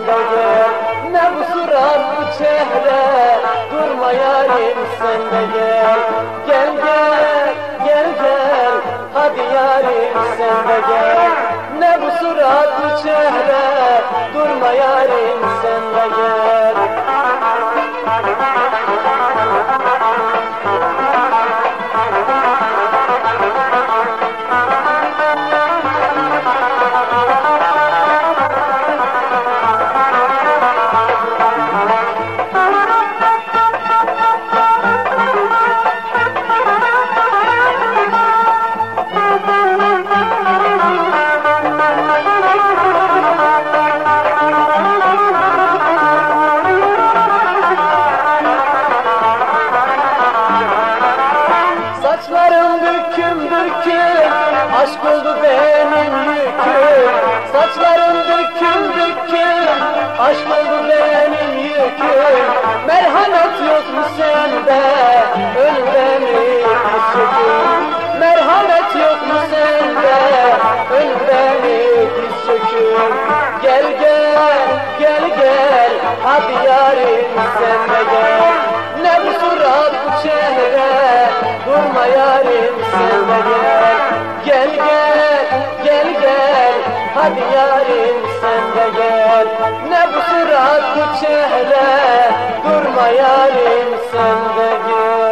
de gel. Ne bu surat bu çehre, durma yarim sen de gel. Gel gel gel gel, hadi yarim sen de gel. Ne bu surat bu çehre, durma yarim sen de gel. Saçlarım döküm döküm, aşk oldu benim yüküm. Saçlarım döküm döküm, aşk oldu benim yüküm. Merhamet yok mu sende, öl beni diz çöküm. Merhamet yok mu sende, öl beni diz çöküm. Gel gel gel gel, hadi yarim sen de gel. Ne bu surat bu çehre, durma yarim sen de gel. Gel gel gel gel, hadi yarim sen de gel. Ne bu surat bu çehre, durma yarim sen de gel.